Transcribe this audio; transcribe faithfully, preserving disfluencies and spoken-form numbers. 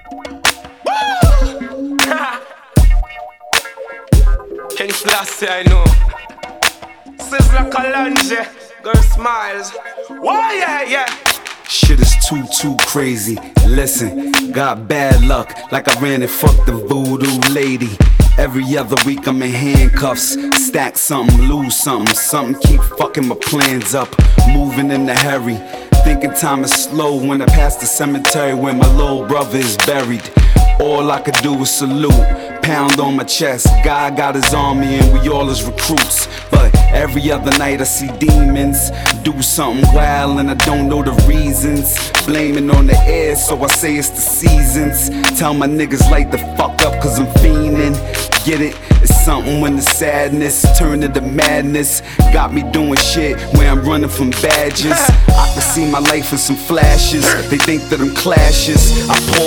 Kenny Flashy, I know. Sizzla Kalonji, girl smiles. Why, yeah, yeah. Shit is too, too crazy. Listen, got bad luck, like I ran and fucked the voodoo lady. Every other week I'm in handcuffs. Stack something, lose something. Something keep fucking my plans up. Moving in a hurry. Thinking time is slow when I pass the cemetery where my little brother is buried. All I could do was salute, pound on my chest. God got his army and we all his recruits. But every other night I see demons do something wild and I don't know the reasons. Blaming on the air, so I say it's the seasons. Tell my niggas light the fuck up cause I'm fiending. Get it? It's something when the sadness turn into madness. Got me doing shit where I'm running from badges. I can see my life in some flashes. They think that I'm clashes. I pull